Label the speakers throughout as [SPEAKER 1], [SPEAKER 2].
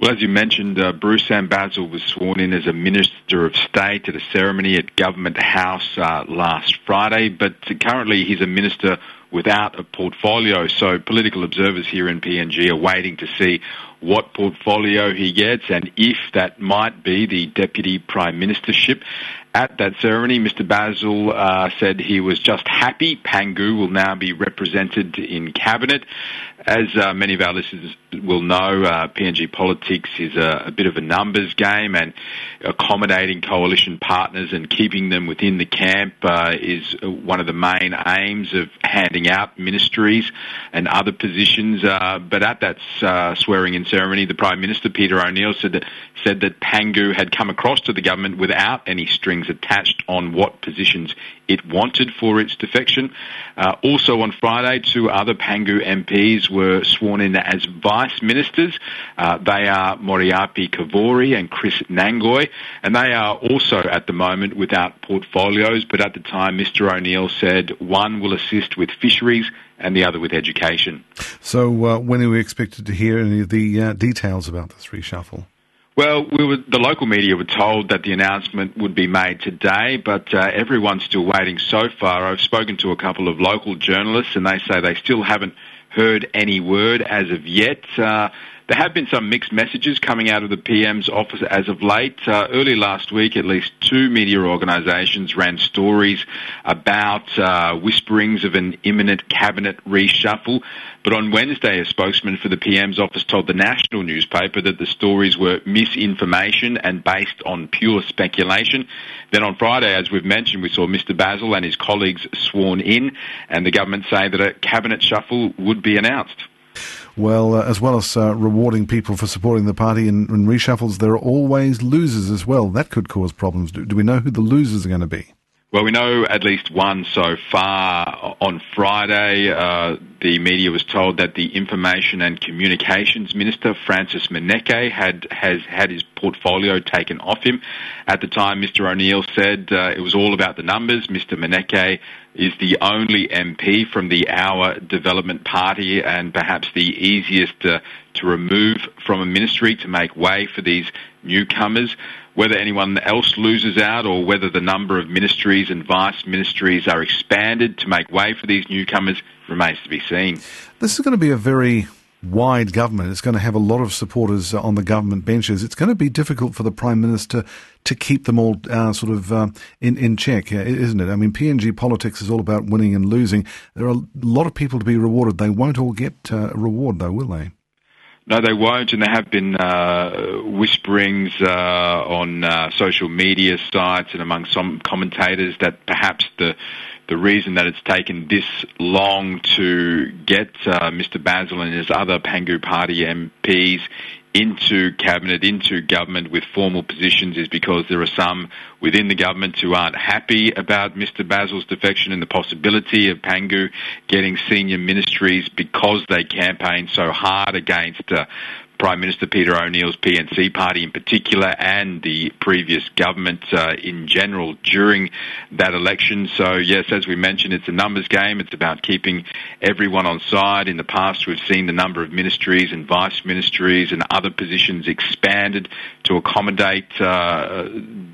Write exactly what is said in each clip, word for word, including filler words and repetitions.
[SPEAKER 1] Well, as you mentioned, uh, Bruce Sam Basil was sworn in as a Minister of State at a ceremony at Government House uh, last Friday, but currently he's a minister without a portfolio, so political observers here in P N G are waiting to see what portfolio he gets and if that might be the Deputy Prime Ministership. At that ceremony, Mister Basil uh, said he was just happy Pangu will now be represented in Cabinet. As uh, many of our listeners will know, uh, P N G politics is a, a bit of a numbers game, and accommodating coalition partners and keeping them within the camp uh, is one of the main aims of handing out ministries and other positions. Uh, but at that uh, swearing-in ceremony, the Prime Minister, Peter O'Neill, said that, said that Pangu had come across to the government without any strings attached on what positions it wanted for its defection. Uh, also on Friday, two other Pangu M Ps were sworn in as vice ministers. Uh, they are Moriapi Kavori and Chris Nangoy, and they are also at the moment without portfolios, but at the time Mister O'Neill said one will assist with fisheries and the other with education.
[SPEAKER 2] So uh, when are we expected to hear any of the uh, details about this reshuffle?
[SPEAKER 1] Well, we were, the local media were told that the announcement would be made today, but uh, everyone's still waiting so far. I've spoken to a couple of local journalists, and they say they still haven't heard any word as of yet. Uh, there have been some mixed messages coming out of the P M's office as of late. Uh, early last week, at least two media organisations ran stories about uh, whisperings of an imminent cabinet reshuffle. But on Wednesday, a spokesman for the P M's office told the national newspaper that the stories were misinformation and based on pure speculation. Then on Friday, as we've mentioned, we saw Mister Basil and his colleagues sworn in, and the government say that a cabinet shuffle would be announced.
[SPEAKER 2] Well, uh, as well as uh, rewarding people for supporting the party in, in reshuffles, there are always losers as well. That could cause problems. Do, do we know who the losers are going to be?
[SPEAKER 1] Well, we know at least one so far. On Friday, uh, the media was told that the Information and Communications Minister, Francis Maneke, had has had his portfolio taken off him. At the time, Mister O'Neill said uh, it was all about the numbers. Mister Maneke is the only M P from the Our Development Party and perhaps the easiest uh, to remove from a ministry to make way for these newcomers. Whether anyone else loses out or whether the number of ministries and vice ministries are expanded to make way for these newcomers remains to be seen.
[SPEAKER 2] This is going to be a very wide government. It's going to have a lot of supporters on the government benches. It's going to be difficult for the Prime Minister to keep them all uh, sort of uh, in, in check, isn't it? I mean, P N G politics is all about winning and losing. There are a lot of people to be rewarded. They won't all get uh, a reward, though, will they?
[SPEAKER 1] No, they won't, and there have been uh, whisperings uh, on uh, social media sites and among some commentators that perhaps the the reason that it's taken this long to get uh, Mister Basil and his other Pangu Party M Ps into cabinet, into government with formal positions is because there are some within the government who aren't happy about Mister Basil's defection and the possibility of Pangu getting senior ministries because they campaigned so hard against uh, Prime Minister Peter O'Neill's P N C party in particular and the previous government uh, in general during that election. So, yes, as we mentioned, it's a numbers game. It's about keeping everyone on side. In the past, we've seen the number of ministries and vice ministries and other positions expanded to accommodate uh,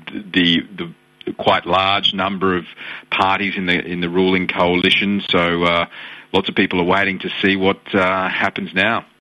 [SPEAKER 1] the the quite large number of parties in the in the ruling coalition. So, uh, lots of people are waiting to see what uh, happens now.